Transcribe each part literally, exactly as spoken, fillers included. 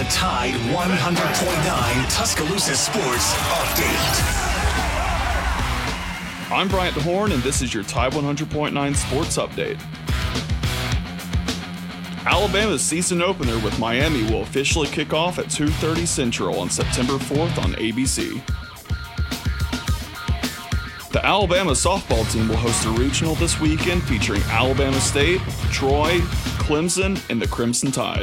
Tide one hundred point nine Tuscaloosa Sports Update. I'm Bryant DeHorn, and this is your Tide one hundred point nine Sports Update. Alabama's season opener with Miami will officially kick off at two thirty Central on September fourth on A B C. The Alabama softball team will host a regional this weekend featuring Alabama State, Troy, Clemson, and the Crimson Tide.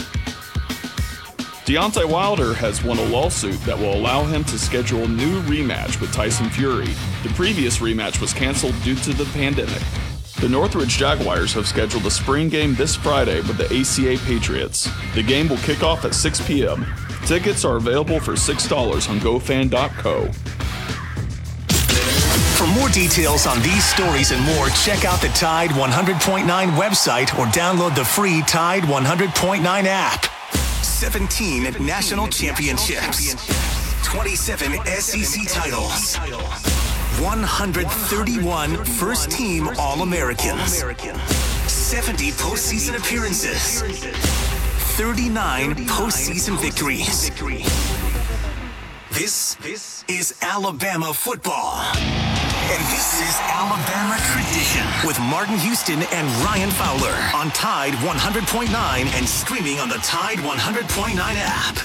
Deontay Wilder has won a lawsuit that will allow him to schedule a new rematch with Tyson Fury. The previous rematch was canceled due to the pandemic. The Northridge Jaguars have scheduled a spring game this Friday with the A C A Patriots. The game will kick off at six p.m. Tickets are available for six dollars on go fan dot co. For more details on these stories and more, check out the Tide one hundred point nine website or download the free Tide one hundred point nine app. seventeen national championships, twenty-seven S E C titles, one hundred thirty-one first-team All-Americans, seventy postseason appearances, thirty-nine postseason victories. This, this is Alabama football. And this is Alabama Tradition with Martin Houston and Ryan Fowler on Tide one hundred point nine and streaming on the Tide one hundred point nine app.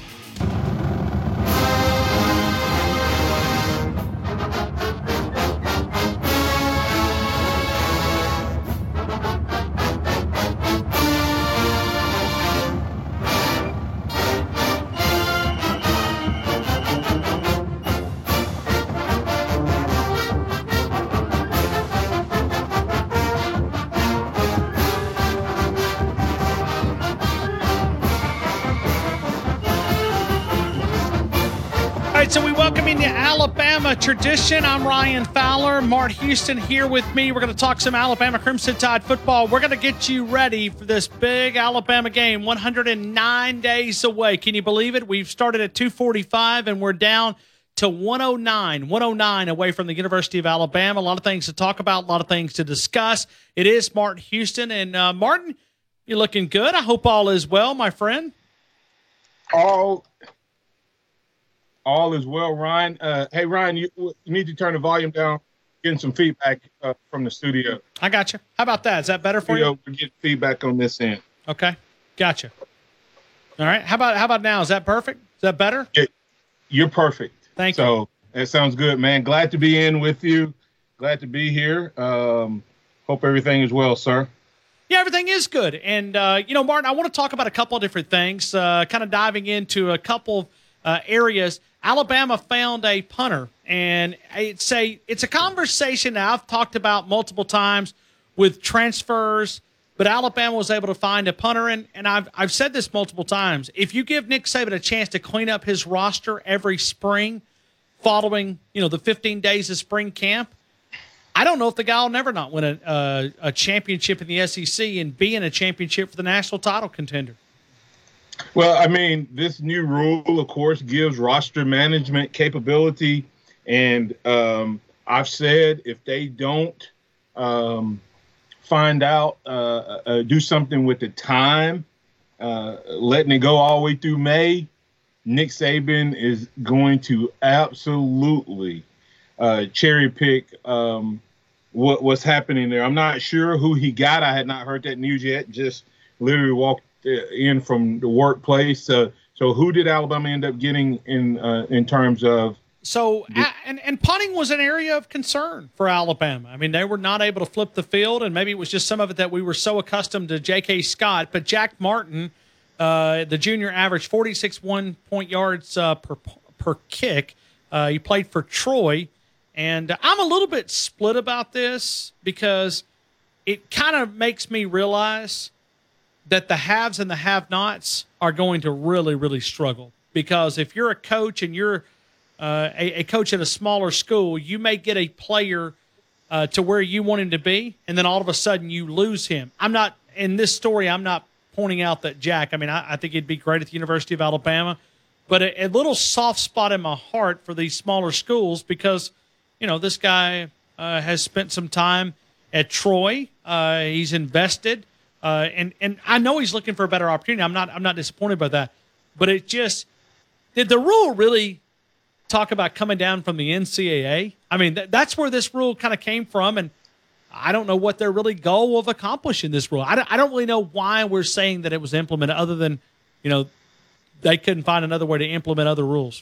So we welcome into Alabama Tradition. I'm Ryan Fowler. Mart Houston here with me. We're going to talk some Alabama Crimson Tide football. We're going to get you ready for this big Alabama game, one hundred nine days away. Can you believe it? We've started at two forty-five and we're down to one oh nine, one oh nine away from the University of Alabama. A lot of things to talk about, a lot of things to discuss. It is Martin Houston. And uh, Martin, you're looking good. I hope all is well, my friend. All All is well, Ryan. Uh, hey, Ryan, you, you need to turn the volume down. Getting some feedback uh, from the studio. I got you. How about that? Is that better for studio, you? We get feedback on this end. Okay, gotcha. All right. How about how about now? Is that perfect? Is that better? It, you're perfect. Thank so, you. So that sounds good, man. Glad to be in with you. Glad to be here. Um, hope everything is well, sir. Yeah, everything is good. And uh, you know, Martin, I want to talk about a couple of different things. Uh, kind of diving into a couple of uh, areas. Alabama found a punter, and it's a it's a conversation that I've talked about multiple times with transfers, but Alabama was able to find a punter, and, and I've I've said this multiple times. If you give Nick Saban a chance to clean up his roster every spring, following you know the fifteen days of spring camp, I don't know if the guy will never not win a a, a championship in the S E C and be in a championship for the national title contender. Well, I mean, this new rule, of course, gives roster management capability. And um, I've said if they don't um, find out, uh, uh, do something with the time, uh, letting it go all the way through May, Nick Saban is going to absolutely uh, cherry pick um, what, what's happening there. I'm not sure who he got. I had not heard that news yet. Just literally walked in from the workplace. Uh, so who did Alabama end up getting in uh, in terms of? So the- and and punting was an area of concern for Alabama. I mean, they were not able to flip the field, and maybe it was just some of it that we were so accustomed to J K. Scott. But Jack Martin, uh, the junior, averaged forty-six one point yards uh, per per kick. Uh, he played for Troy, and I'm a little bit split about this because it kind of makes me realize that the haves and the have-nots are going to really, really struggle. Because if you're a coach and you're uh, a, a coach at a smaller school, you may get a player uh, to where you want him to be, and then all of a sudden you lose him. I'm not, in this story, I'm not pointing out that Jack, I mean, I, I think he'd be great at the University of Alabama, but a, a little soft spot in my heart for these smaller schools because, you know, this guy uh, has spent some time at Troy. Uh, he's invested. Uh, and and I know he's looking for a better opportunity. I'm not I'm not disappointed by that. but it just did the rule really talk about coming down from the N C double A? I mean, th- that's where this rule kind of came from, and I don't know what their really goal of accomplishing this rule. I don't, I don't really know why we're saying that it was implemented, other than, you know, they couldn't find another way to implement other rules.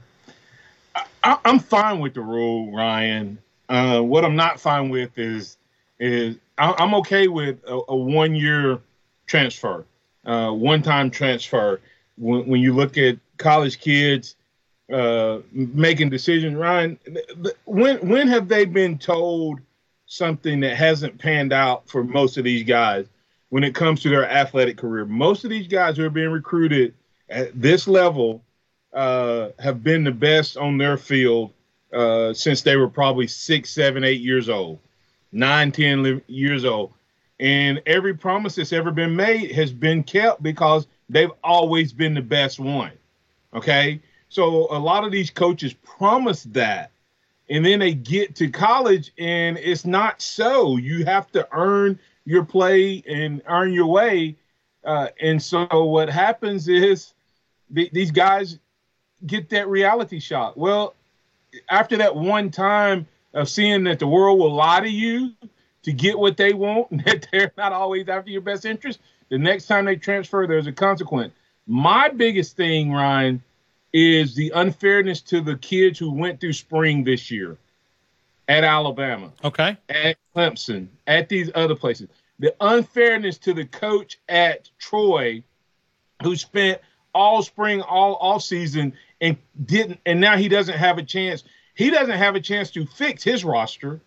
I, I'm fine with the rule, Ryan. Uh, what I'm not fine with is is I, I'm okay with a, a one year transfer, uh, one time transfer. When, when you look at college kids uh, making decisions, Ryan, when when have they been told something that hasn't panned out for most of these guys when it comes to their athletic career? Most of these guys who are being recruited at this level uh, have been the best on their field uh, since they were probably six, seven, eight years old, nine, ten years old. And every promise that's ever been made has been kept because they've always been the best one. Okay. So a lot of these coaches promise that, and then they get to college and it's not so. You have to earn your play and earn your way. Uh, and so what happens is the, these guys get that reality shock. Well, after that one time of seeing that the world will lie to you to get what they want, and that they're not always after your best interest, the next time they transfer, there's a consequence. My biggest thing, Ryan, is the unfairness to the kids who went through spring this year at Alabama, okay, at Clemson, at these other places. The unfairness to the coach at Troy who spent all spring, all all season and didn't, and now he doesn't have a chance. He doesn't have a chance to fix his roster.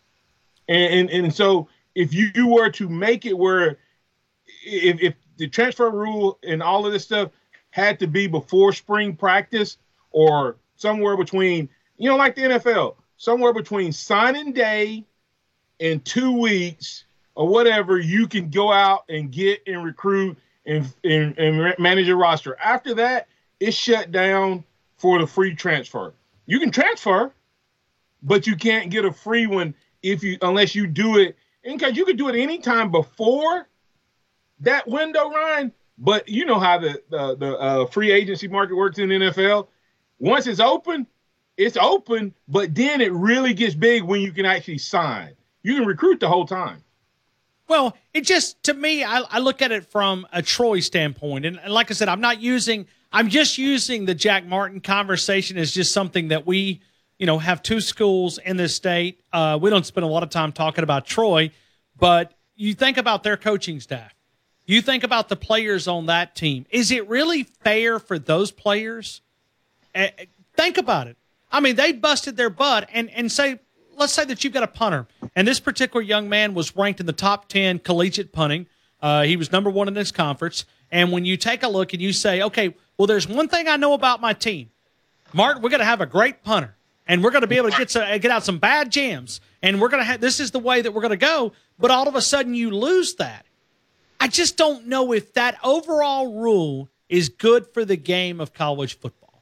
And and, and so if you, you were to make it where if, if the transfer rule and all of this stuff had to be before spring practice or somewhere between, you know, like the N F L, somewhere between signing day and two weeks or whatever, you can go out and get and recruit and, and, and manage your roster. After that, it's shut down for the free transfer. You can transfer, but you can't get a free one if you unless you do it. And because you could do it anytime before that window, Ryan. But you know how the the, the uh, free agency market works in the N F L. Once it's open, it's open, but then it really gets big when you can actually sign. You can recruit the whole time. Well, it just, to me, I, I look at it from a Troy standpoint. And, and like I said, I'm not using, I'm just using the Jack Martin conversation as just something that we, you know, have two schools in this state. Uh, we don't spend a lot of time talking about Troy, but you think about their coaching staff. You think about the players on that team. Is it really fair for those players? Uh, think about it. I mean, they busted their butt and, and say, let's say that you've got a punter, and this particular young man was ranked in the top ten collegiate punting. Uh, he was number one in this conference. And when you take a look and you say, okay, well, there's one thing I know about my team. Martin, we're going to have a great punter, and we're going to be able to get, some, get out some bad jams, and we're going to have, this is the way that we're going to go. But all of a sudden you lose that. I just don't know if that overall rule is good for the game of college football.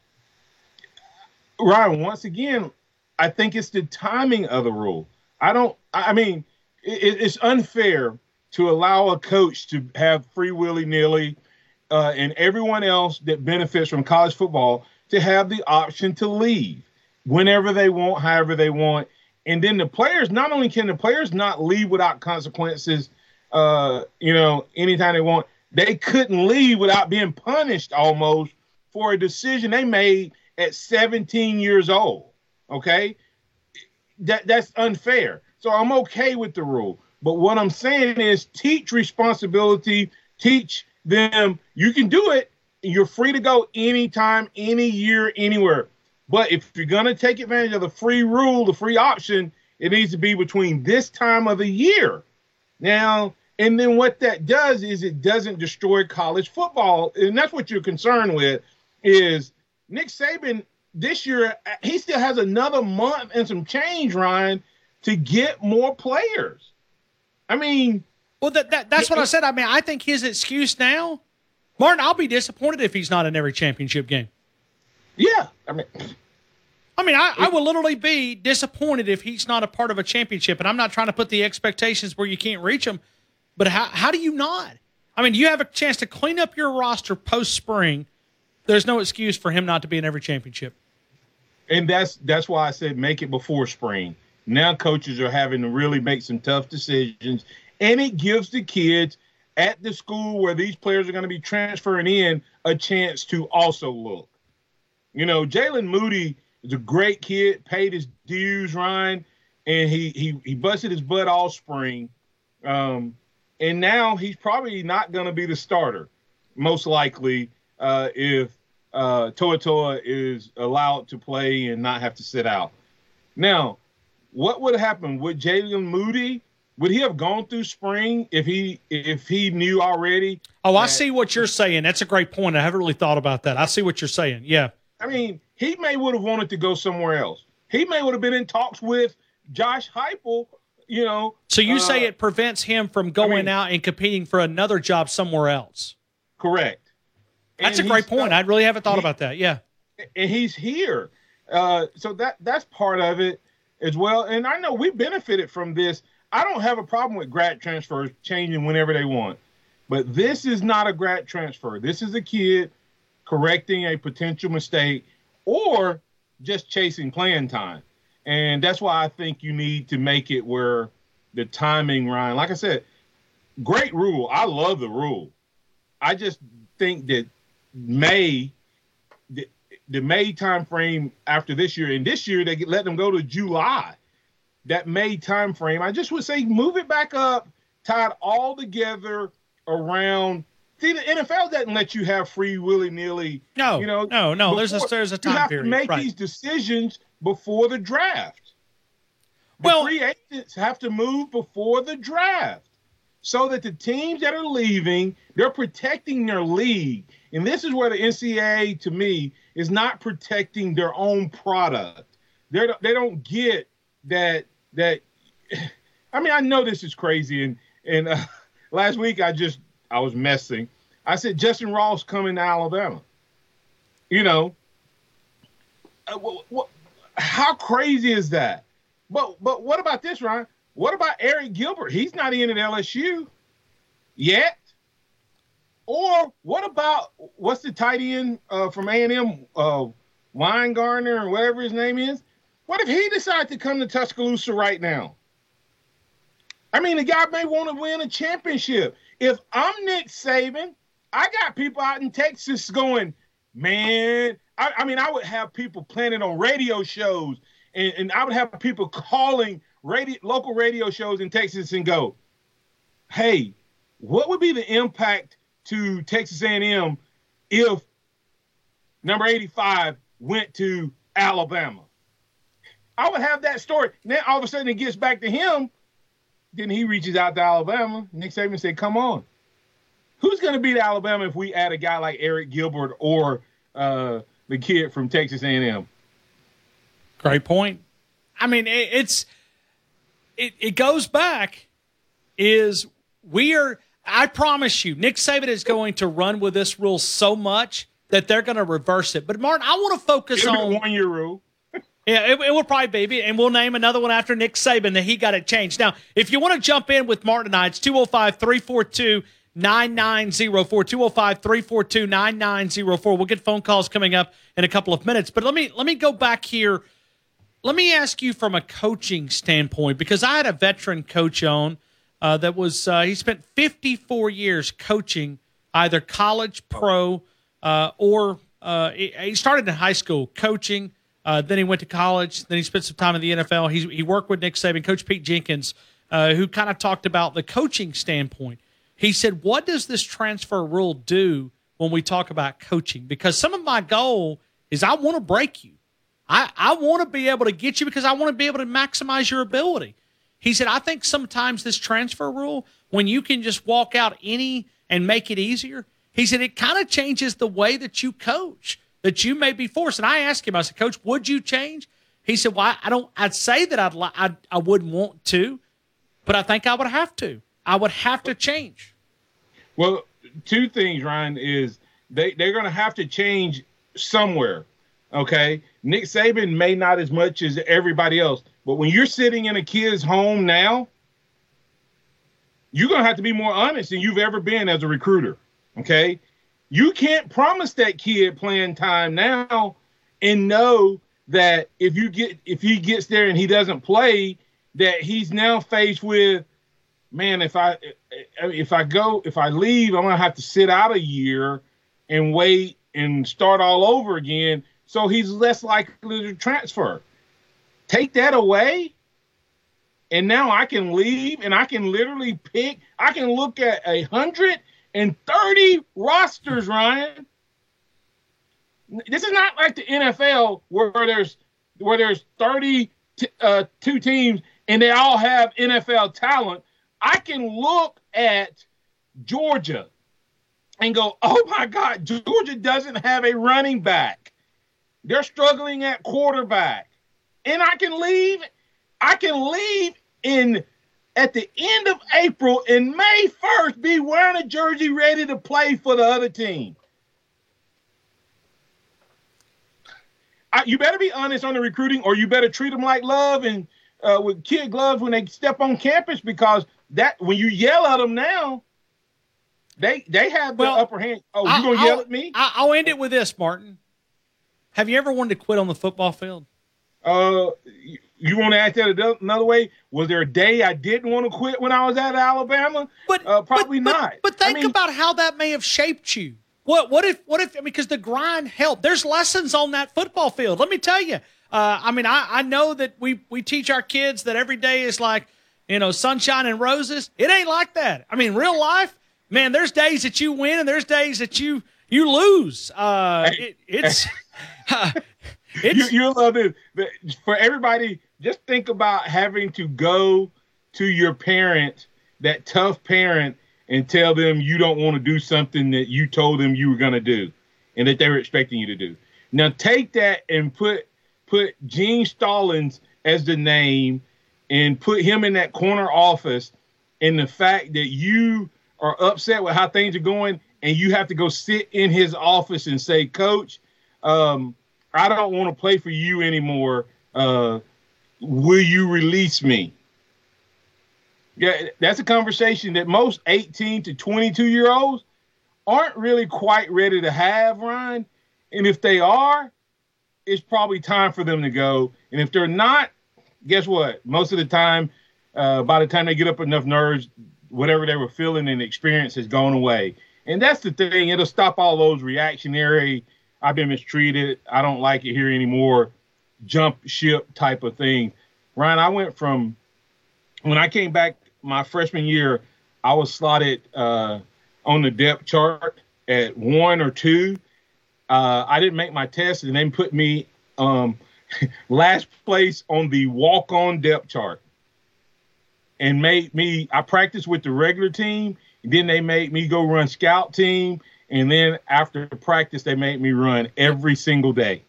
Ryan, once again, I think it's the timing of the rule. I don't, I mean, it, it's unfair to allow a coach to have free willy-nilly uh, and everyone else that benefits from college football to have the option to leave whenever they want, however they want. And then the players, not only can the players not leave without consequences, uh, you know, anytime they want, they couldn't leave without being punished almost for a decision they made at seventeen years old. Okay, that that's unfair. So I'm okay with the rule. But what I'm saying is teach responsibility, teach them you can do it. You're free to go anytime, any year, anywhere. But if you're going to take advantage of the free rule, the free option, it needs to be between this time of the year. Now, and then what that does is it doesn't destroy college football. And that's what you're concerned with is Nick Saban this year, he still has another month and some change, Ryan, to get more players. I mean. Well, that, that that's what I said. I mean, I think his excuse now, Martin, I'll be disappointed if he's not in every championship game. Yeah. I mean, I mean, I, I will literally be disappointed if he's not a part of a championship. And I'm not trying to put the expectations where you can't reach them. But how, how do you not? I mean, you have a chance to clean up your roster post-spring, There's no excuse for him not to be in every championship. And that's that's why I said make it before spring. Now coaches are having to really make some tough decisions, and it gives the kids at the school where these players are going to be transferring in a chance to also look. You know, Jalen Moody is a great kid, paid his dues, Ryan, and he he he busted his butt all spring. Um, and now he's probably not going to be the starter, most likely, uh, if uh, Toa Toa is allowed to play and not have to sit out. Now, what would happen? Would Jalen Moody, would he have gone through spring if he if he knew already? Oh, I that, see what you're saying. That's a great point. I haven't really thought about that. I see what you're saying. Yeah. I mean, he may would have wanted to go somewhere else. He may would have been in talks with Josh Heupel, you know. So you uh, say it prevents him from going I mean, out and competing for another job somewhere else. Correct. That's And a great he's- point. I really haven't thought he- about that. Yeah. And he's here. Uh, so that that's part of it as well. And I know we benefited from this. I don't have a problem with grad transfers changing whenever they want. But this is not a grad transfer. This is a kid correcting a potential mistake or just chasing playing time. And that's why I think you need to make it where the timing, Ryan, like I said, great rule. I love the rule. I just think that May, the, the May time frame after this year, and this year they let them go to July. That May time frame, I just would say move it back up, tie it all together around. See, the N F L doesn't let you have free willy-nilly. No, you know, no, no. There's a before- there's a time you have period. to make right. these decisions before the draft. The Well- free agents have to move before the draft so that the teams that are leaving, they're protecting their league. And this is where the N C double A, to me, is not protecting their own product. They're, they don't get that that. I mean, I know this is crazy, and and uh, last week I just I was messing. I said Justin Ross coming to Alabama. You know, uh, what, what, how crazy is that? But but what about this, Ryan? What about Eric Gilbert? He's not in at L S U yet. Or what about what's the tight end uh, from A and M, uh, Weingartner or whatever his name is? What if he decides to come to Tuscaloosa right now? I mean, the guy may want to win a championship. If I'm Nick Saban, I got people out in Texas going, man. I, I mean, I would have people planning on radio shows, and, and I would have people calling radio, local radio shows in Texas and go, hey, what would be the impact to Texas A and M if number eighty-five went to Alabama? I would have that story. Then all of a sudden it gets back to him. Then he reaches out to Alabama. Nick Saban said, come on. Who's going to beat Alabama if we add a guy like Eric Gilbert or uh, the kid from Texas A and M? Great point. I mean, it, it's it, it goes back is we are – I promise you, Nick Saban is going to run with this rule so much that they're going to reverse it. But, Martin, I want to focus It'll on – be a one-year rule. Yeah, it, it will probably be, and we'll name another one after Nick Saban that he got it changed. Now, if you want to jump in with Martin and I, it's two oh five, three four two, nine nine oh four, two oh five, three four two, nine nine oh four. We'll get phone calls coming up in a couple of minutes. But let me let me go back here. Let me ask you from a coaching standpoint, because I had a veteran coach on uh, that was uh, he spent fifty-four years coaching either college, pro, uh, or uh, he, he started in high school coaching. Uh, then he went to college. Then he spent some time in the N F L. He's, he worked with Nick Saban, Coach Pete Jenkins, uh, who kind of talked about the coaching standpoint. He said, what does this transfer rule do when we talk about coaching? Because some of my goal is I want to break you. I, I want to be able to get you because I want to be able to maximize your ability. He said, I think sometimes this transfer rule, when you can just walk out any and make it easier, he said it kind of changes the way that you coach. That you may be forced. And I asked him, I said, Coach, would you change? He said, well, I don't, I'd say that I'd, li- I'd, I wouldn't want to, but I think I would have to. I would have to change. Well, two things, Ryan, is they, they're going to have to change somewhere, okay? Nick Saban may not as much as everybody else, but when you're sitting in a kid's home now, you're going to have to be more honest than you've ever been as a recruiter, okay? You can't promise that kid playing time now and know that if you get if he gets there and he doesn't play, that he's now faced with, man, if I if I go if I leave, I'm gonna have to sit out a year and wait and start all over again. So he's less likely to transfer. Take that away, and now I can leave and I can literally pick. I can look at a hundred and thirty rosters, Ryan. This is not like the N F L where there's where there's thirty-two uh, teams and they all have N F L talent. I can look at Georgia and go, oh my God, Georgia doesn't have a running back. They're struggling at quarterback. And I can leave, I can leave in at the end of April and May first be wearing a jersey ready to play for the other team. I, you better be honest on the recruiting, or you better treat them like love and uh, with kid gloves when they step on campus, because that when you yell at them now, they they have the well, upper hand. Oh, you gonna I'll, yell at me? I'll end it with this, Martin. Have you ever wanted to quit on the football field? Uh, you, you want to ask that another way? Was there a day I didn't want to quit when I was at Alabama? But uh, probably but, not. But, but think I mean, about how that may have shaped you. What what if what if because the grind helped? There's lessons on that football field. Let me tell you. Uh, I mean, I, I know that we we teach our kids that every day is like, you know, sunshine and roses. It ain't like that. I mean, real life, man. There's days that you win and there's days that you you lose. Uh, it, it's. uh, It's, you, you'll love it. For everybody, just think about having to go to your parent, that tough parent, and tell them you don't want to do something that you told them you were going to do and that they were expecting you to do. Now take that and put put Gene Stallings as the name and put him in that corner office, and the fact that you are upset with how things are going and you have to go sit in his office and say, Coach, um, I don't want to play for you anymore. Uh, will you release me? Yeah, that's a conversation that most eighteen to twenty-two year olds aren't really quite ready to have, Ryan. And if they are, it's probably time for them to go. And if they're not, guess what? Most of the time, uh, by the time they get up enough nerves, whatever they were feeling and experience has gone away. And that's the thing. It'll stop all those reactionary, I've been mistreated, I don't like it here anymore, jump ship type of thing. Ryan, I went from, when I came back my freshman year, I was slotted uh, on the depth chart at one or two. Uh, I didn't make my test, and they put me um, last place on the walk-on depth chart. And made me, I practiced with the regular team, and then they made me go run scout team. And then after practice, they made me run every single day.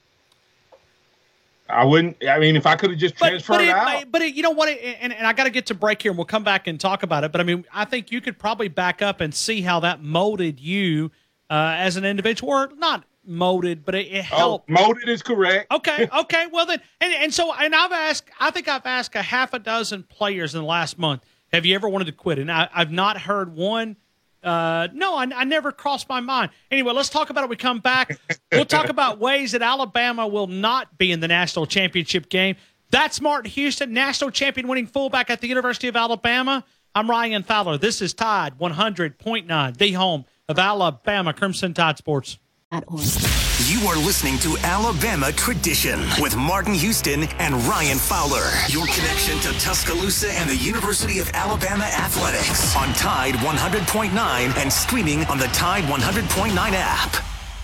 I wouldn't, I mean, if I could have just transferred but, but it, out. But it, you know what, it, and, and I got to get to break here, and we'll come back and talk about it. But, I mean, I think you could probably back up and see how that molded you uh, as an individual. Or not molded, but it, it helped. Oh, molded is correct. Okay, okay. Well, then, and, and so, and I've asked, I think I've asked a half a dozen players in the last month, have you ever wanted to quit? And I, I've not heard one. Uh, no, I, I never crossed my mind. Anyway, let's talk about it when we come back. We'll talk about ways that Alabama will not be in the national championship game. That's Martin Houston, national champion winning fullback at the University of Alabama. I'm Ryan Fowler. This is Tide one hundred point nine, the home of Alabama Crimson Tide Sports. You are listening to Alabama Tradition with Martin Houston and Ryan Fowler. Your connection to Tuscaloosa and the University of Alabama athletics on Tide one hundred point nine and streaming on the Tide one hundred point nine app.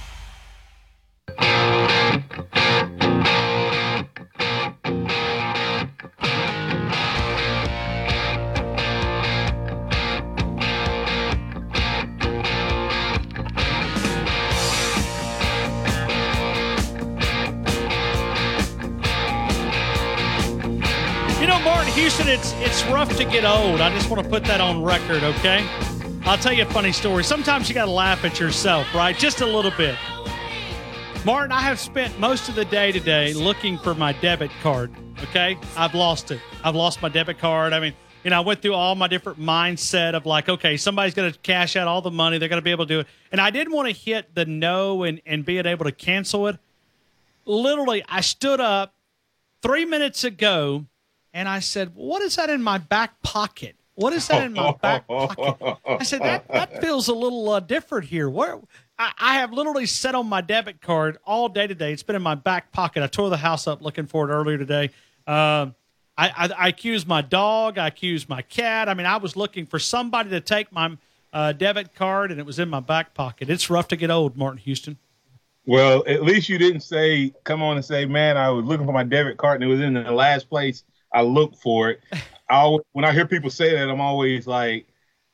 Houston, it's it's rough to get old. I just want to put that on record, okay? I'll tell you a funny story. Sometimes you got to laugh at yourself, right? Just a little bit. Martin, I have spent most of the day today looking for my debit card, okay? I've lost it. I've lost my debit card. I mean, you know, I went through all my different mindset of like, okay, somebody's going to cash out all the money. They're going to be able to do it. And I didn't want to hit the no and, and being able to cancel it. Literally, I stood up three minutes ago and I said, what is that in my back pocket? What is that in my back pocket? I said, that, that feels a little uh, different here. Where I, I have literally set on my debit card all day today. It's been in my back pocket. I tore the house up looking for it earlier today. Um, I, I, I accused my dog. I accused my cat. I mean, I was looking for somebody to take my uh, debit card, and it was in my back pocket. It's rough to get old, Martin Houston. Well, at least you didn't say, come on and say, man, I was looking for my debit card, and it was in the last place I looked for it. I always, when I hear people say that, I'm always like,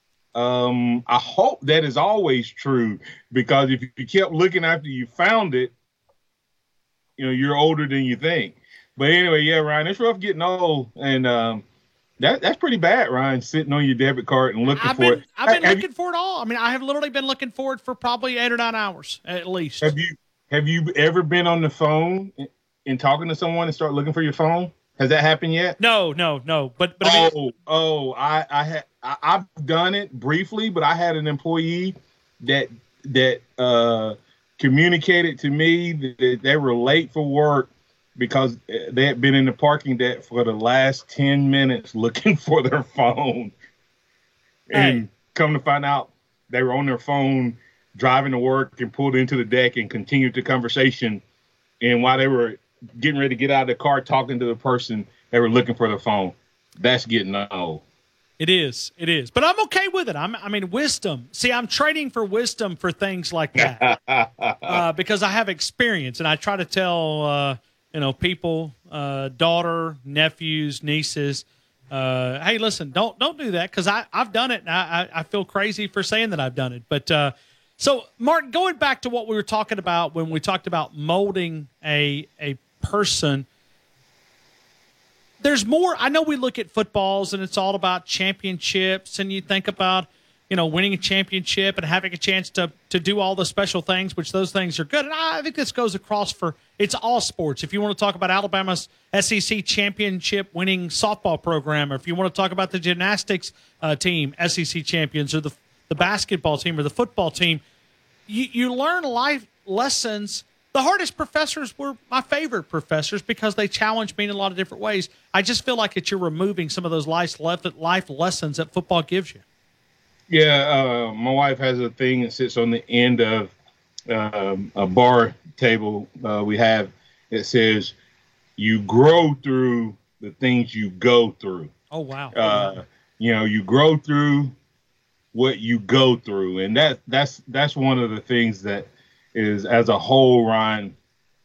um, I hope that is always true, because if you kept looking after you found it, you know, you're older than you think. But anyway, yeah, Ryan, it's rough getting old, and um, that that's pretty bad, Ryan, sitting on your debit card and looking I've for been, it. I've been have looking you, for it all. I mean, I have literally been looking for it for probably eight or nine hours at least. Have you have you ever been on the phone and, and talking to someone and start looking for your phone? Has that happened yet? No, no, no. But but I mean, oh, oh, I I had I, I've done it briefly, but I had an employee that that uh, communicated to me that they were late for work because they had been in the parking deck for the last ten minutes looking for their phone. And hey. Come to find out, they were on their phone driving to work and pulled into the deck and continued the conversation. And while they were getting ready to get out of the car talking to the person, they were looking for their phone. That's getting old. It is. It is. But I'm okay with it. I'm, I mean, wisdom. See, I'm trading for wisdom for things like that uh, because I have experience, and I try to tell uh, – you know, people, uh, daughter, nephews, nieces, uh, hey, listen, don't don't do that, because I've done it, and I, I feel crazy for saying that I've done it. But uh, so, Martin, going back to what we were talking about when we talked about molding a a person, there's more. I know we look at footballs, and it's all about championships, and you think about, you know, winning a championship and having a chance to to do all the special things, which those things are good. And I think this goes across for, it's all sports. If you want to talk about Alabama's S E C championship winning softball program, or if you want to talk about the gymnastics uh, team, S E C champions, or the the basketball team or the football team, you, you learn life lessons. The hardest professors were my favorite professors because they challenged me in a lot of different ways. I just feel like that you're removing some of those life, life lessons that football gives you. Yeah, uh, my wife has a thing that sits on the end of um, a bar table uh, we have. It says, you grow through the things you go through. Oh, wow. Uh, you know, you grow through what you go through. And that that's that's one of the things that is, as a whole, Ryan,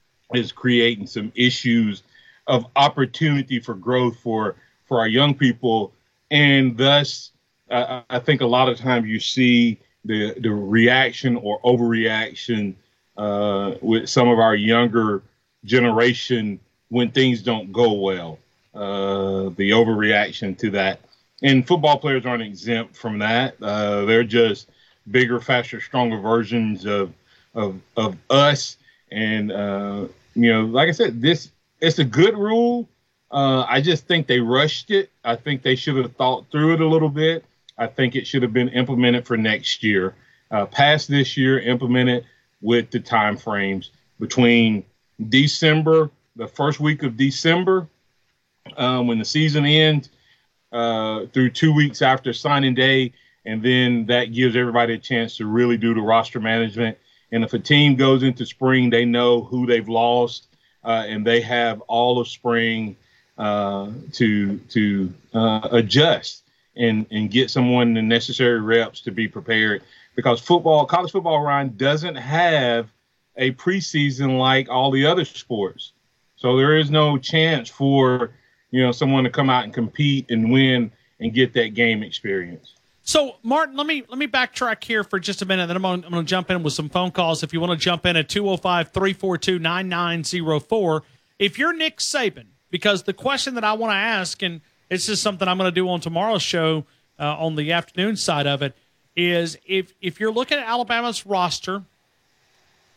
is creating some issues of opportunity for growth for, for our young people. And thus, Uh, I think a lot of times you see the the reaction or overreaction uh, with some of our younger generation when things don't go well. Uh, the overreaction to that, and football players aren't exempt from that. Uh, they're just bigger, faster, stronger versions of of of us. And uh, you know, like I said, this it's a good rule. Uh, I just think they rushed it. I think they should have thought through it a little bit. I think it should have been implemented for next year, uh, past this year, implemented with the time frames between December, the first week of December, um, when the season ends, uh, through two weeks after signing day. And then that gives everybody a chance to really do the roster management. And if a team goes into spring, they know who they've lost, uh, and they have all of spring uh, to to uh, adjust. And, and get someone the necessary reps to be prepared, because football, college football, Ryan, doesn't have a preseason like all the other sports. So there is no chance for, you know, someone to come out and compete and win and get that game experience. So, Martin, let me let me backtrack here for just a minute, then I'm going I'm to jump in with some phone calls. If you want to jump in at two oh five, three four two, nine nine oh four. If you're Nick Saban, because the question that I want to ask, and this is something I'm going to do on tomorrow's show uh, on the afternoon side of it, is if if you're looking at Alabama's roster,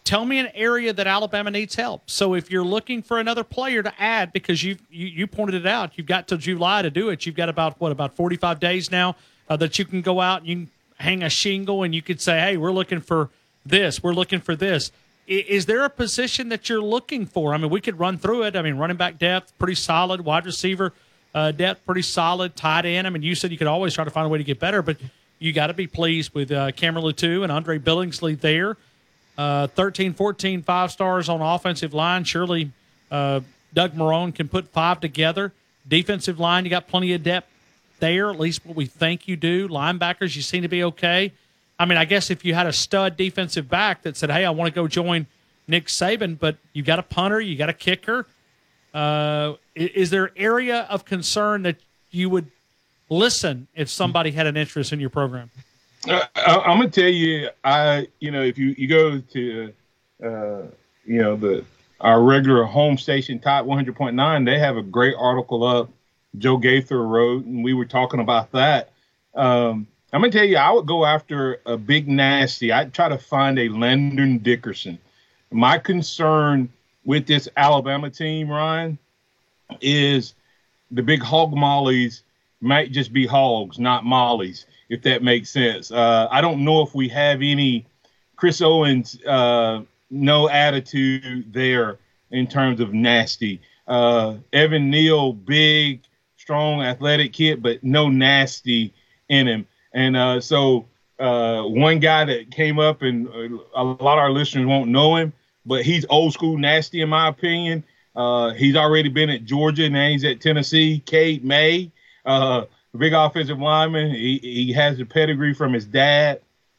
tell me an area that Alabama needs help. So if you're looking for another player to add, because you you, you pointed it out, you've got till July to do it. You've got about, what, about forty-five days now uh, that you can go out and you can hang a shingle and you could say, hey, we're looking for this. We're looking for this. I, is there a position that you're looking for? I mean, we could run through it. I mean, running back depth, pretty solid. Wide receiver uh, depth, pretty solid. Tight end. I mean, you said you could always try to find a way to get better, but you got to be pleased with uh, Cameron Latou and Andre Billingsley there. Uh, thirteen, fourteen, five stars on offensive line. Surely uh, Doug Marrone can put five together. Defensive line, you got plenty of depth there, at least what we think you do. Linebackers, you seem to be okay. I mean, I guess if you had a stud defensive back that said, hey, I want to go join Nick Saban, but you got a punter, you got a kicker. Uh, is there an area of concern that you would listen if somebody had an interest in your program? Uh, I, I'm gonna tell you, I you know if you, you go to uh, you know the our regular home station Tide one hundred point nine, they have a great article up Joe Gaither wrote, and we were talking about that. Um, I'm gonna tell you, I would go after a big nasty. I'd try to find a Landon Dickerson. My concern with this Alabama team, Ryan, is the big hog mollies might just be hogs, not mollies, if that makes sense. Uh, I don't know if we have any Chris Owens, uh, no attitude there in terms of nasty. Uh, Evan Neal, big, strong, athletic kid, but no nasty in him. And uh, so uh, one guy that came up, and a lot of our listeners won't know him, but he's old school nasty in my opinion. Uh, he's already been at Georgia, now he's at Tennessee. Cade May, uh, big offensive lineman. He, he has the pedigree from his dad.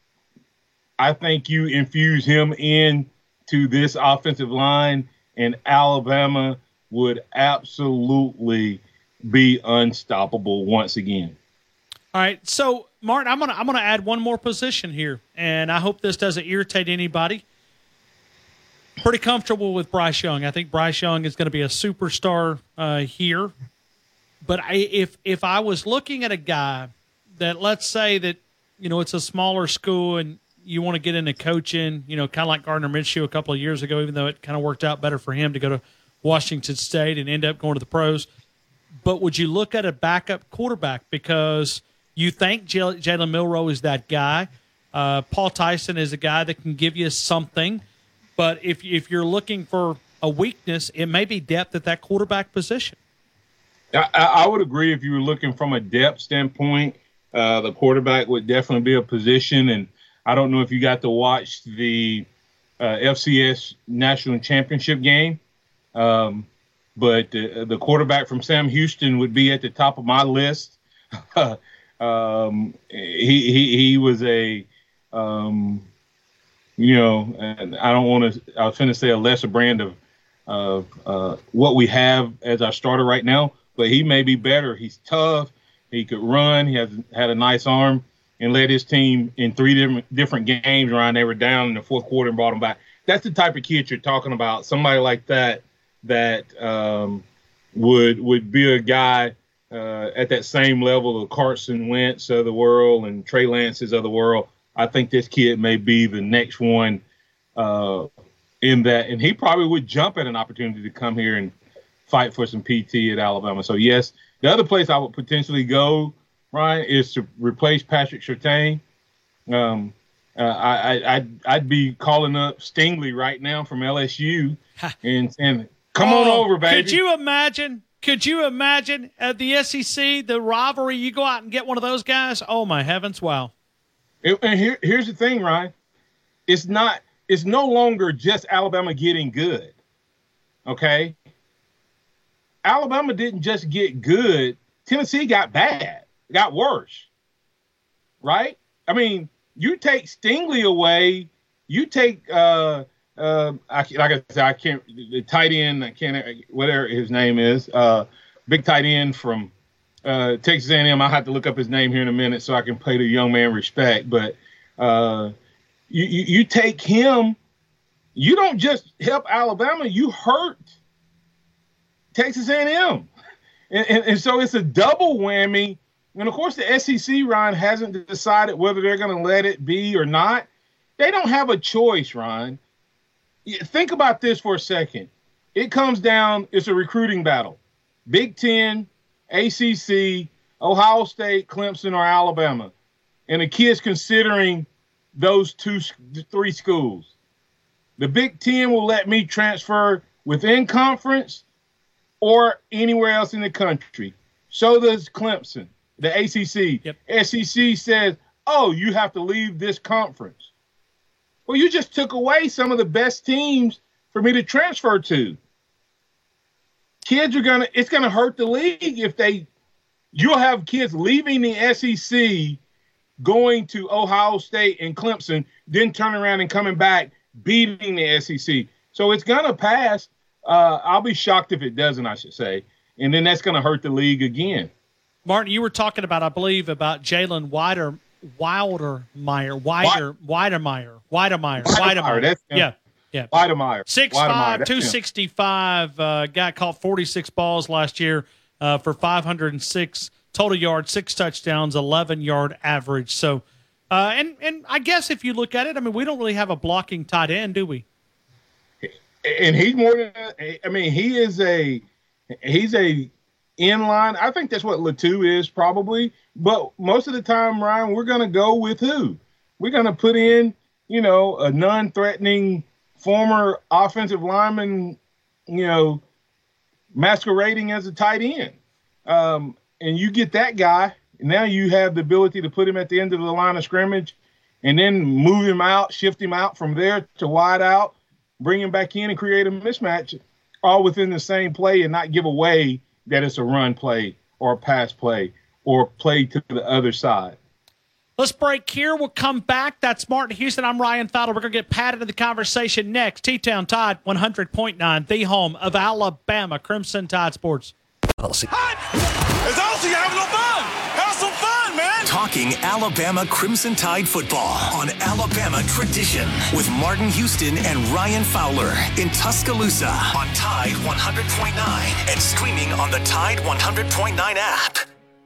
I think you infuse him into this offensive line, and Alabama would absolutely be unstoppable once again. All right, so Martin, I'm gonna I'm gonna add one more position here, and I hope this doesn't irritate anybody. Pretty comfortable with Bryce Young. I think Bryce Young is going to be a superstar uh, here. But I, if if I was looking at a guy that, let's say that, you know, it's a smaller school and you want to get into coaching, you know, kind of like Gardner Minshew a couple of years ago, even though it kind of worked out better for him to go to Washington State and end up going to the pros. But would you look at a backup quarterback because you think Jalen Milroe is that guy? Uh, Paul Tyson is a guy that can give you something. But if if you're looking for a weakness, it may be depth at that quarterback position. I, I would agree if you were looking from a depth standpoint, uh, the quarterback would definitely be a position. And I don't know if you got to watch the uh, F C S National Championship game, um, but uh, the quarterback from Sam Houston would be at the top of my list. um, he, he he was a um, – You know, and I don't want to, I was going to say a lesser brand of of uh, what we have as our starter right now, but he may be better. He's tough. He could run. He has had a nice arm and led his team in three different different games, Ryan. They were down in the fourth quarter and brought him back. That's the type of kid you're talking about. Somebody like that that um, would would be a guy uh, at that same level of Carson Wentz of the world and Trey Lance's of the world. I think this kid may be the next one uh, in that, and he probably would jump at an opportunity to come here and fight for some P T at Alabama. So, yes, the other place I would potentially go, Ryan, is to replace Patrick Surtain. Um, uh, I, I, I'd, I'd be calling up Stingley right now from L S U and saying, come oh, on over, baby. Could you imagine? Could you imagine at the S E C, the rivalry, you go out and get one of those guys? Oh, my heavens, wow. And here, here's the thing, Ryan. It's not. It's no longer just Alabama getting good. Okay. Alabama didn't just get good. Tennessee got bad. Got worse. Right. I mean, you take Stingley away. You take. Uh, uh, I, like I said, I can't. The tight end. I can't. Whatever his name is. Uh, big tight end from. Uh, Texas A and M, I'll have to look up his name here in a minute so I can pay the young man respect. But uh, you, you, you take him, you don't just help Alabama, you hurt Texas A and M. And, and, and so it's a double whammy. And, of course, the S E C, Ryan, hasn't decided whether they're going to let it be or not. They don't have a choice, Ryan. think about this for a second. It comes down, it's a recruiting battle. Big Ten, A C C, Ohio State, Clemson, or Alabama. And the kid's considering those two, three schools. The Big Ten will let me transfer within conference or anywhere else in the country. So does Clemson, the A C C. Yep. S E C says, oh, you have to leave this conference. Well, you just took away some of the best teams for me to transfer to. Kids are going to – it's going to hurt the league if they – you'll have kids leaving the S E C, going to Ohio State and Clemson, then turn around and coming back, beating the S E C. So it's going to pass. Uh, I'll be shocked if it doesn't, I should say. And then that's going to hurt the league again. Martin, you were talking about, I believe, about Jalen Wilder, Wildermeyer, Wider, Widermeyer, Widermeyer, Widermeyer. That's him. Yeah, yeah. Widermeyer. six five, two sixty-five, uh, guy caught forty-six balls last year uh, for five hundred six total yards, six touchdowns, eleven yard average. So, uh, and and I guess if you look at it, I mean, we don't really have a blocking tight end, do we? And he's more than, I mean, he is a, he's a inline. I think that's what Latu is probably. But most of the time, Ryan, we're going to go with who? We're going to put in, you know, a non-threatening former offensive lineman, you know, masquerading as a tight end. Um, and you get that guy, and now you have the ability to put him at the end of the line of scrimmage and then move him out, shift him out from there to wide out, bring him back in and create a mismatch all within the same play and not give away that it's a run play or a pass play or play to the other side. Let's break here. We'll come back. That's Martin Houston. I'm Ryan Fowler. We're going to get Pat into the conversation next. T-Town Tide one hundred point nine, the home of Alabama Crimson Tide Sports. It's awesome. You're having no fun. Have some fun, man. Talking Alabama Crimson Tide football on Alabama Tradition with Martin Houston and Ryan Fowler in Tuscaloosa on Tide one hundred point nine and streaming on the Tide one hundred point nine app.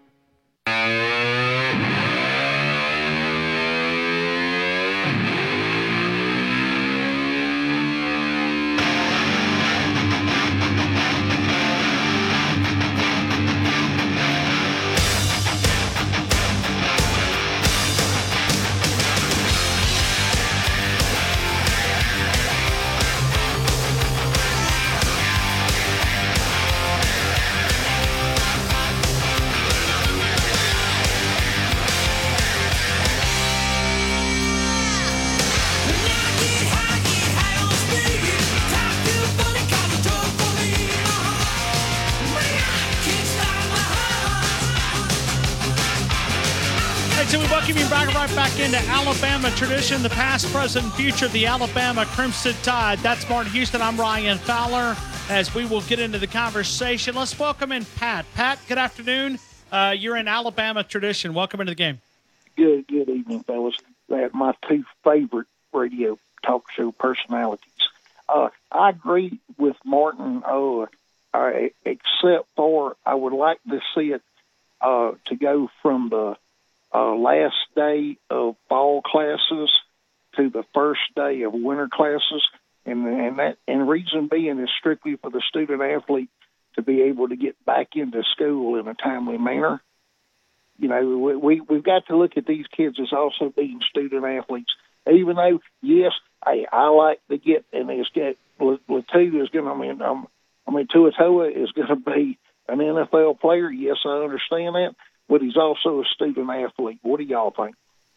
So we welcome you back right back into Alabama Tradition, the past, present, future of the Alabama Crimson Tide. That's Martin Houston. I'm Ryan Fowler. As we will get into the conversation, let's welcome in Pat. Pat, good afternoon. Uh, you're in Alabama Tradition. Welcome into the game. Good, good evening, fellas. They're my two favorite radio talk show personalities. Uh, I agree with Martin, uh, uh, except for I would like to see it uh, to go from the Uh, last day of fall classes to the first day of winter classes, and and that and reason being is strictly for the student athlete to be able to get back into school in a timely manner. You know, we, we we've got to look at these kids as also being student athletes. Even though, yes, I I like to get and it's get Latu is going to I mean um, I mean Tuatoa is going to be an N F L player. Yes, I understand that. But he's also a student athlete. What do y'all think?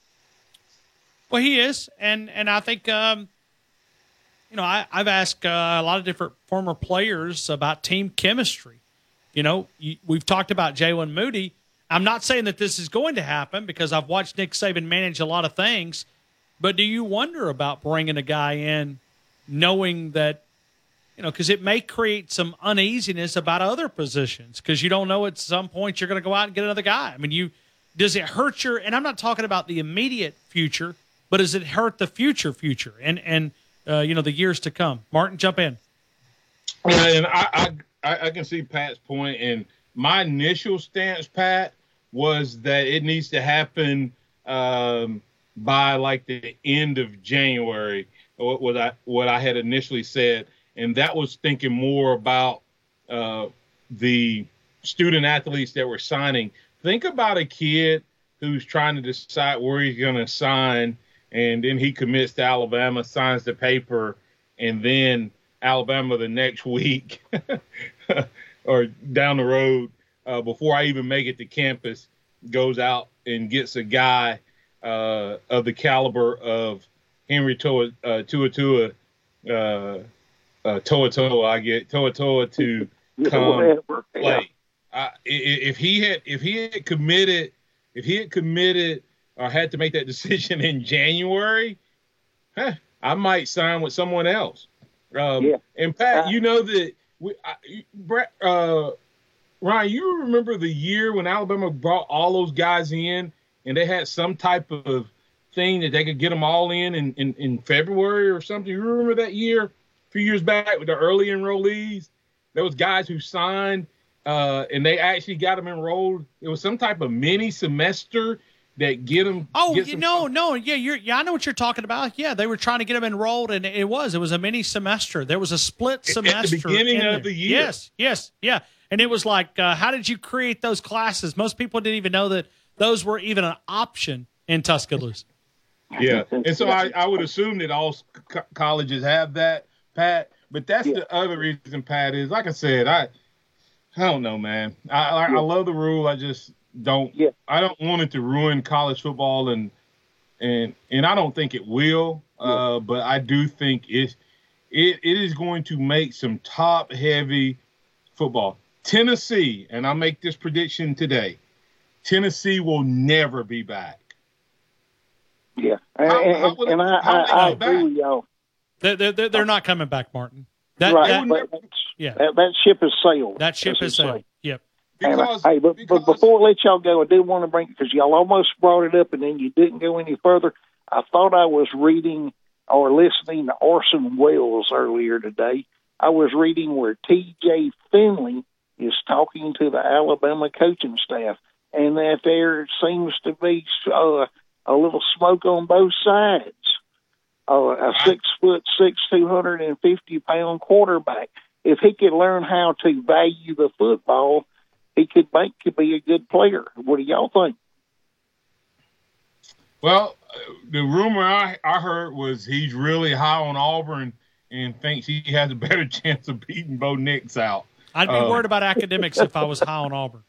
Well, he is, and and I think um, you know I, I've asked uh, a lot of different former players about team chemistry. You know, you, we've talked about Jalen Moody. I'm not saying that this is going to happen because I've watched Nick Saban manage a lot of things. But do you wonder about bringing a guy in, knowing that? You know, because it may create some uneasiness about other positions because you don't know at some point you're going to go out and get another guy. I mean, you does it hurt your? And I'm not talking about the immediate future, but does it hurt the future future and and uh, you know the years to come? Martin, jump in. And I, I I can see Pat's point, and my initial stance, Pat, was that it needs to happen um, by like the end of January what, what I what I had initially said, and that was thinking more about uh, the student athletes that were signing. Think about a kid who's trying to decide where he's going to sign, and then he commits to Alabama, signs the paper, and then Alabama the next week or down the road, uh, before I even make it to campus, goes out and gets a guy uh, of the caliber of Henry Toa uh, Tua Tua uh, uh, Toa Toa. I get Toa Toa to come play. Uh, if he had if he had committed if he had committed or had to make that decision in January, huh, I might sign with someone else. Um, yeah. And Pat, uh, you know that we, I, Brett, uh, Ryan, you remember the year when Alabama brought all those guys in and they had some type of thing that they could get them all in in, in, in February or something? You remember that year, a few years back with the early enrollees? There was guys who signed uh, and they actually got them enrolled. It was some type of mini semester that get them. Oh, get you know, no, yeah, you're, yeah, I know what you're talking about. Yeah, they were trying to get them enrolled, and it was, it was a mini semester. There was a split semester at the beginning of the year. Yes, yes, yeah, and it was like, uh, how did you create those classes? Most people didn't even know that those were even an option in Tuscaloosa. Yeah, and so I, I would assume that all co- colleges have that, Pat. But that's yeah. the other reason, Pat, is like I said, I, I don't know, man. I, I, yeah. I love the rule. I just. Don't yeah. I don't want it to ruin college football, and and and I don't think it will. Yeah. Uh, but I do think it it it is going to make some top heavy football. Tennessee, and I make this prediction today. Tennessee will never be back. Yeah, how, and, how and I, I, I agree with y'all. They're they're, they're not coming back, Martin. That, right, that, but yeah, that, that ship has sailed. That ship has sailed. Yep. Because, hey, but, because, but before I let y'all go, I do want to bring it because y'all almost brought it up and then you didn't go any further. I thought I was reading or listening to Orson Welles earlier today. I was reading where T J Finley is talking to the Alabama coaching staff, and that there seems to be uh, a little smoke on both sides. Uh, a six foot six, two hundred and fifty pound quarterback. If he could learn how to value the football, he could make could be a good player. What do y'all think? Well, the rumor I, I heard was he's really high on Auburn and thinks he has a better chance of beating Bo Nix out. I'd be uh, worried about academics if I was high on Auburn.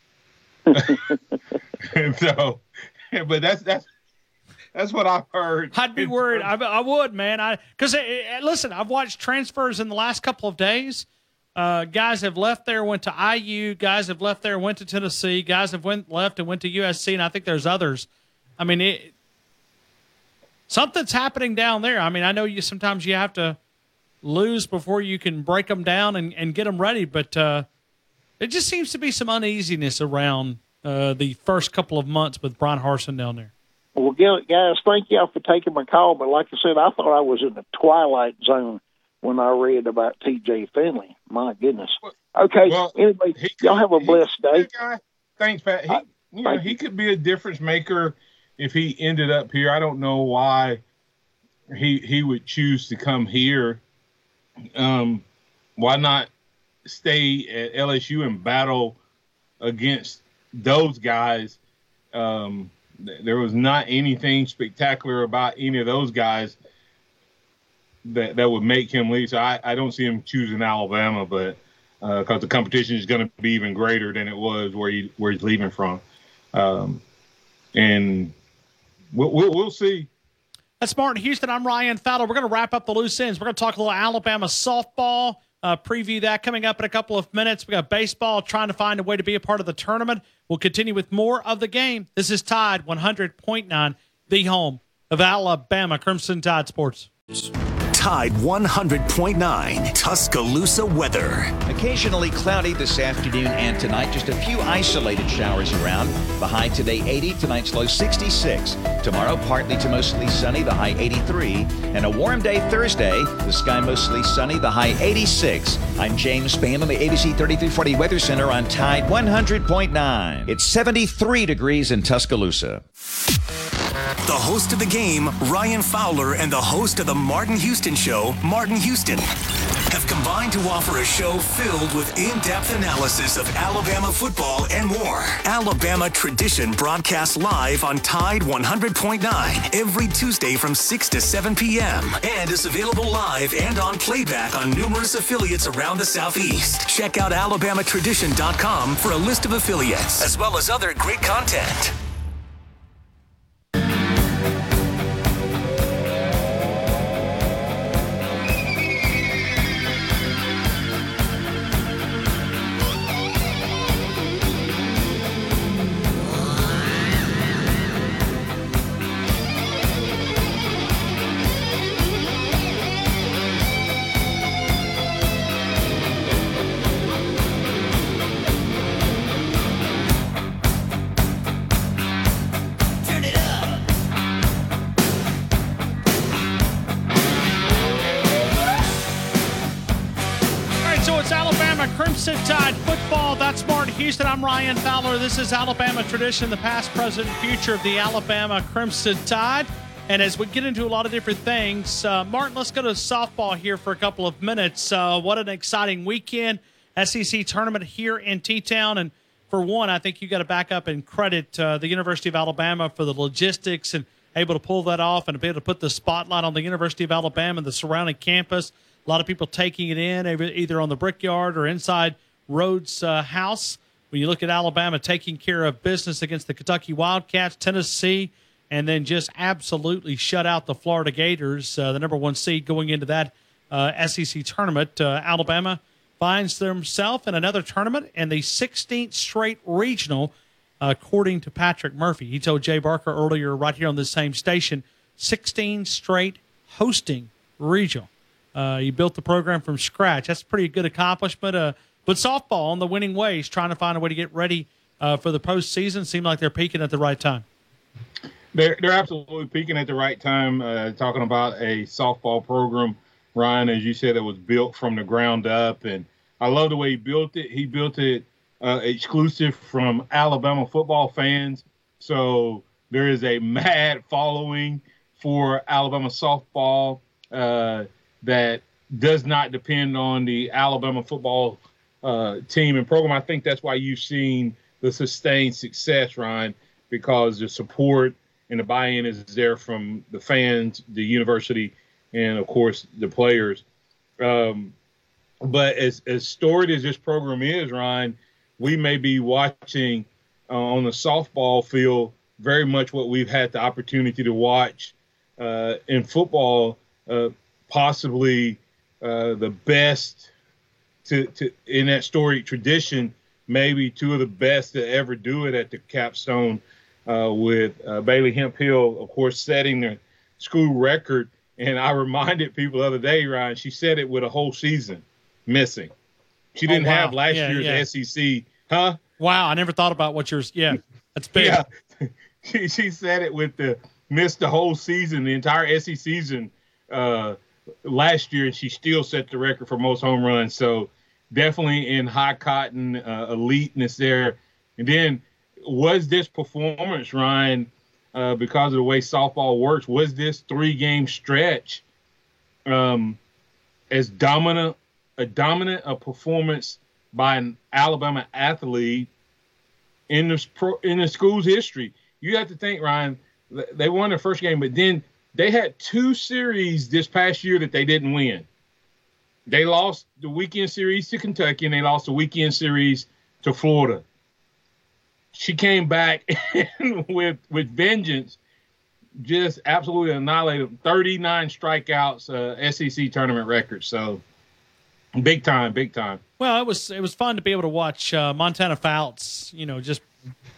And so, but that's that's that's what I've heard. I'd be worried. I, I would, man. I because listen, I've watched transfers in the last couple of days. Uh, guys have left there, went to I U. Guys have left there, went to Tennessee. Guys have went left and went to U S C, and I think there's others. I mean, it, something's happening down there. I mean, I know you sometimes you have to lose before you can break them down and, and get them ready, but uh, it just seems to be some uneasiness around uh, the first couple of months with Brian Harsin down there. Well, guys, thank y'all for taking my call, but like I said, I thought I was in the twilight zone when I read about T J Finley. My goodness. Okay. Well, anyway, could, y'all have a blessed day. Guy. Thanks, Pat. He, uh, you know, he could be a difference maker if he ended up here. I don't know why he he would choose to come here. Um, why not stay at L S U and battle against those guys? Um, th- there was not anything spectacular about any of those guys that that would make him leave. So I, I don't see him choosing Alabama, but because uh, the competition is going to be even greater than it was where he where he's leaving from, um, and we'll, we'll we'll see. That's Martin Houston. I'm Ryan Fowler. We're going to wrap up the loose ends. We're going to talk a little Alabama softball. Uh, preview that coming up in a couple of minutes. We got baseball, trying to find a way to be a part of the tournament. We'll continue with more of the game. This is Tide one hundred point nine, the home of Alabama Crimson Tide Sports. Tide one hundred point nine Tuscaloosa weather. Occasionally cloudy this afternoon and tonight. Just a few isolated showers around. The high today eighty, tonight's low sixty-six. Tomorrow partly to mostly sunny, the high eighty-three. And a warm day Thursday, the sky mostly sunny, the high eighty-six. I'm James Spann on the A B C thirty-three forty Weather Center on Tide one hundred point nine. It's seventy-three degrees in Tuscaloosa. The host of the game, Ryan Fowler, and the host of the Martin Houston Show, Martin Houston, have combined to offer a show filled with in-depth analysis of Alabama football and more. Alabama Tradition broadcasts live on Tide one hundred point nine every Tuesday from six to seven p.m. and is available live and on playback on numerous affiliates around the Southeast. Check out alabama tradition dot com for a list of affiliates, as well as other great content. Tide football. That's Martin Houston. I'm Ryan Fowler. This is Alabama Tradition, the past, present, and future of the Alabama Crimson Tide. And as we get into a lot of different things, uh, Martin, let's go to softball here for a couple of minutes. Uh, what an exciting weekend. S E C tournament here in T-Town. And for one, I think you got to back up and credit uh, the University of Alabama for the logistics and able to pull that off and be able to put the spotlight on the University of Alabama and the surrounding campus. A lot of people taking it in, either on the Brickyard or inside Rhodes uh, House. When you look at Alabama taking care of business against the Kentucky Wildcats, Tennessee, and then just absolutely shut out the Florida Gators, uh, the number one seed going into that uh, S E C tournament. Uh, Alabama finds themselves in another tournament and the sixteenth straight regional, uh, according to Patrick Murphy. He told Jay Barker earlier right here on this same station, sixteen straight hosting regional. Uh, he built the program from scratch. That's a pretty good accomplishment. Uh, but softball on the winning ways, trying to find a way to get ready uh, for the postseason. Seemed like they're peaking at the right time. They're, they're absolutely peaking at the right time. Uh, talking about a softball program, Ryan, as you said, that was built from the ground up. And I love the way he built it. He built it uh, exclusive from Alabama football fans. So there is a mad following for Alabama softball. Uh, that does not depend on the Alabama football uh, team and program. I think that's why you've seen the sustained success, Ryan, because the support and the buy-in is there from the fans, the university, and, of course, the players. Um, but as, as storied as this program is, Ryan, we may be watching uh, on the softball field very much what we've had the opportunity to watch uh, in football, uh, possibly uh, the best to, to in that storied tradition, maybe two of the best to ever do it at the capstone uh, with uh, Bailey Hemphill, of course, setting the school record. And I reminded people the other day, Ryan, she said it with a whole season missing. She didn't oh, wow. have last yeah, year's yeah. S E C, huh? Wow, I never thought about what yours. Yeah, that's big. Yeah, she she said it with the missed the whole season, the entire S E C season. Uh, last year, and she still set the record for most home runs. So definitely in high cotton uh, eliteness there. And then was this performance, Ryan, uh, because of the way softball works, was this three-game stretch um, as dominant a dominant a performance by an Alabama athlete in the pro, in the school's history? You have to think, Ryan, they won their first game, but then they had two series this past year that they didn't win. They lost the weekend series to Kentucky, and they lost the weekend series to Florida. She came back with with vengeance, just absolutely annihilated. thirty-nine strikeouts, uh, S E C tournament record. So big time, big time. Well, it was it was fun to be able to watch uh, Montana Fouts. You know, just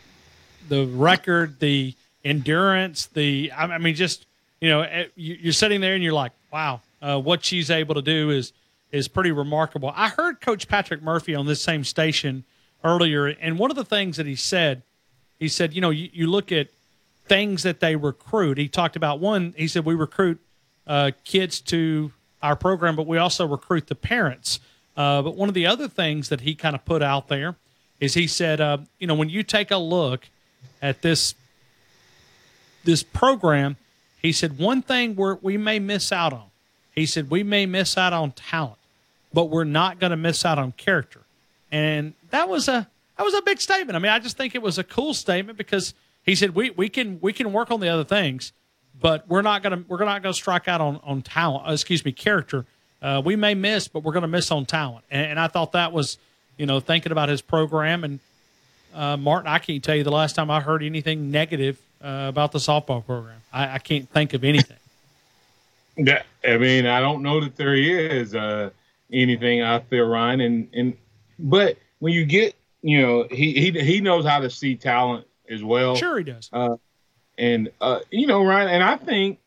the record, the endurance, the I mean, just. You know, you're sitting there and you're like, wow, uh, what she's able to do is is pretty remarkable. I heard Coach Patrick Murphy on this same station earlier, and one of the things that he said, he said, you know, you, you look at things that they recruit. He talked about one, he said, we recruit uh, kids to our program, but we also recruit the parents. Uh, but one of the other things that he kind of put out there is he said, uh, you know, when you take a look at this this program, he said, one thing we're, we may miss out on. He said, we may miss out on talent, but we're not going to miss out on character. And that was a that was a big statement. I mean, I just think it was a cool statement because he said we we can we can work on the other things, but we're not gonna we're not gonna strike out on on talent. Uh, excuse me, character. Uh, we may miss, but we're gonna miss on talent. And, and I thought that was, you know, thinking about his program. And uh, Martin, I can't tell you the last time I heard anything negative uh, about the softball program. I, I can't think of anything. That, I mean, I don't know that there is uh, anything out there, Ryan. And, and but when you get, you know, he he he knows how to see talent as well. Sure, he does. Uh, and uh, you know, Ryan, and I think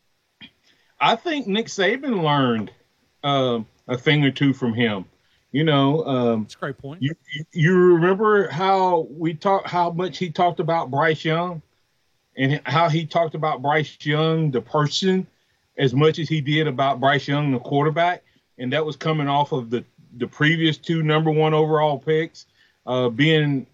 I think Nick Saban learned um, a thing or two from him. You know, um, that's a great point. You, you you remember how we talked, how much he talked about Bryce Young, and how he talked about Bryce Young, the person, as much as he did about Bryce Young, the quarterback, and that was coming off of the, the previous two number one overall picks uh, being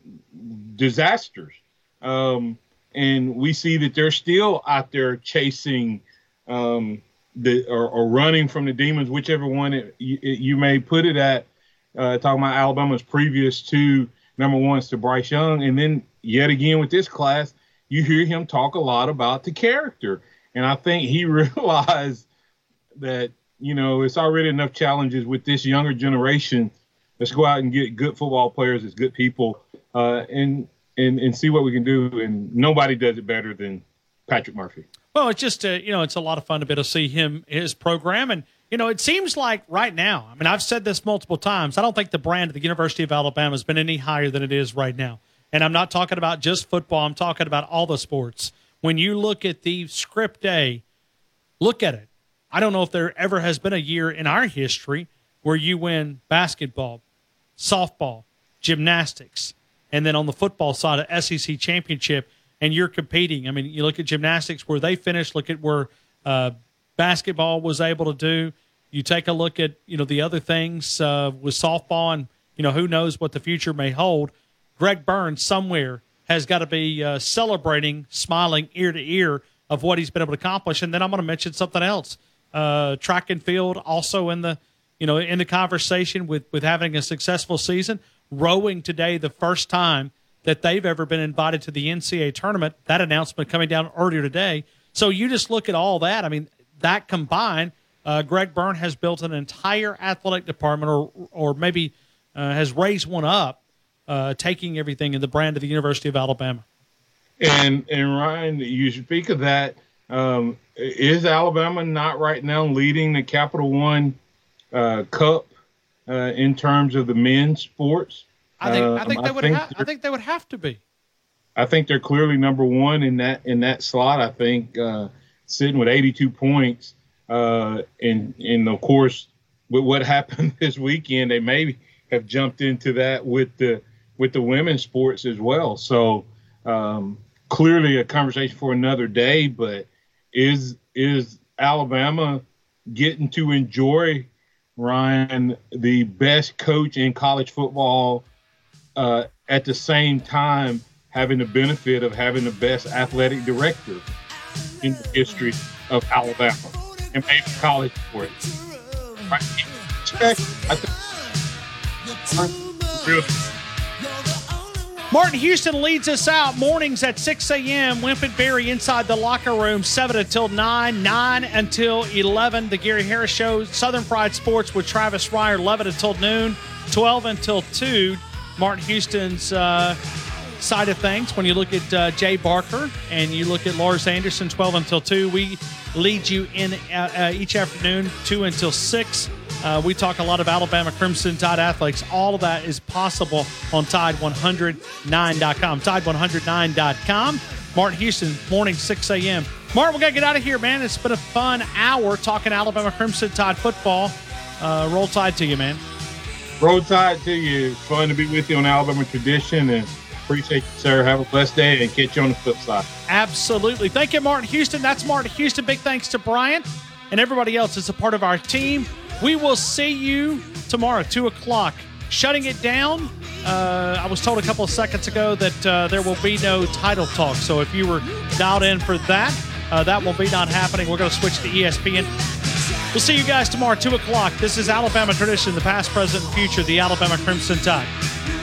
disasters. Um, and we see that they're still out there chasing um, the or, or running from the demons, whichever one it, you, it, you may put it at, uh, talking about Alabama's previous two number ones to Bryce Young. And then yet again with this class, you hear him talk a lot about the character. And I think he realized that, you know, it's already enough challenges with this younger generation. Let's go out and get good football players as good people uh, and, and and see what we can do. And nobody does it better than Patrick Murphy. Well, it's just, uh, you know, it's a lot of fun to be able to see him, his program. And, you know, it seems like right now, I mean, I've said this multiple times, I don't think the brand of the University of Alabama has been any higher than it is right now. And I'm not talking about just football. I'm talking about all the sports. When you look at the script A, look at it. I don't know if there ever has been a year in our history where you win basketball, softball, gymnastics, and then on the football side, a S E C championship, and you're competing. I mean, you look at gymnastics where they finished, look at where uh, basketball was able to do. You take a look at, you know, the other things uh, with softball, and, you know, who knows what the future may hold. Greg Burns somewhere has got to be uh, celebrating, smiling ear to ear of what he's been able to accomplish. And then I'm going to mention something else. Uh, track and field also in the, you know, in the conversation with, with having a successful season. Rowing today, the first time that they've ever been invited to the N C double A tournament. That announcement coming down earlier today. So you just look at all that. I mean, that combined, uh, Greg Byrne has built an entire athletic department, or or maybe uh, has raised one up, uh, taking everything in the brand of the University of Alabama. And and Ryan, you speak of that. Um, is Alabama not right now leading the Capital One uh, Cup uh, in terms of the men's sports? I think I think um, they would. Ha- I think they would have to be. I think they're clearly number one in that in that slot. I think uh, sitting with eighty-two points, uh, and and of course with what happened this weekend, they may have jumped into that with the with the women's sports as well. So um, clearly a conversation for another day. But is is Alabama getting to enjoy, Ryan, the best coach in college football, uh, at the same time having the benefit of having the best athletic director in the history of Alabama and maybe college sports? Right? I think real. Martin Houston leads us out mornings at six a.m. Wimp and Berry inside the locker room, seven until nine, nine until eleven. The Gary Harris Show, Southern Fried Sports with Travis Reier, eleven until noon, twelve until two. Martin Houston's uh, side of things. When you look at uh, Jay Barker and you look at Lars Anderson, twelve until two. We lead you in uh, uh, each afternoon, two until six. Uh, we talk a lot of Alabama Crimson Tide athletics. All of that is possible on Tide one hundred nine dot com. Tide one hundred nine dot com. Martin Houston, morning, six a.m. Martin, we got to get out of here, man. It's been a fun hour talking Alabama Crimson Tide football. Uh, roll Tide to you, man. Roll Tide to you. Fun to be with you on Alabama Tradition, and appreciate you, sir. Have a blessed day, and catch you on the flip side. Absolutely. Thank you, Martin Houston. That's Martin Houston. Big thanks to Bryant and everybody else that's a part of our team. We will see you tomorrow, two o'clock, shutting it down. Uh, I was told a couple of seconds ago that uh, there will be no title talk. So if you were dialed in for that, uh, that will be not happening. We're going to switch to E S P N. We'll see you guys tomorrow, two o'clock. This is Alabama Tradition, the past, present, and future, the Alabama Crimson Tide.